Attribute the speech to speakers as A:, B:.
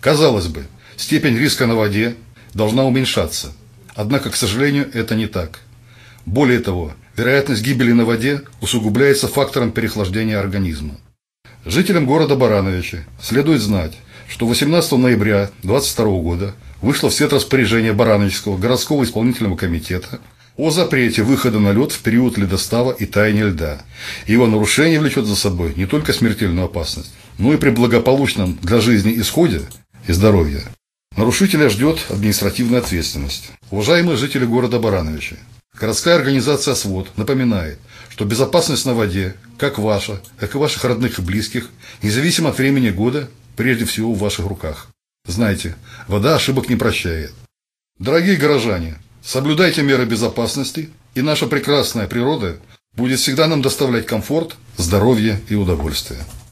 A: Казалось бы, степень риска на воде должна уменьшаться. Однако, к сожалению, это не так. Более того, вероятность гибели на воде усугубляется фактором переохлаждения организма. Жителям города Барановичи следует знать, что 18 ноября 2022 года вышло в свет распоряжение Барановичского городского исполнительного комитета о запрете выхода на лед в период ледостава и таяния льда. Его нарушение влечет за собой не только смертельную опасность, но и при благополучном для жизни исходе и здоровья нарушителя ждет административная ответственность. Уважаемые жители города Барановичи, городская организация «СВОТ» напоминает, что безопасность на воде, как ваша, так и ваших родных и близких, независимо от времени года, прежде всего в ваших руках. Знайте, вода ошибок не прощает. Дорогие горожане, соблюдайте меры безопасности, и наша прекрасная природа будет всегда нам доставлять комфорт, здоровье и удовольствие.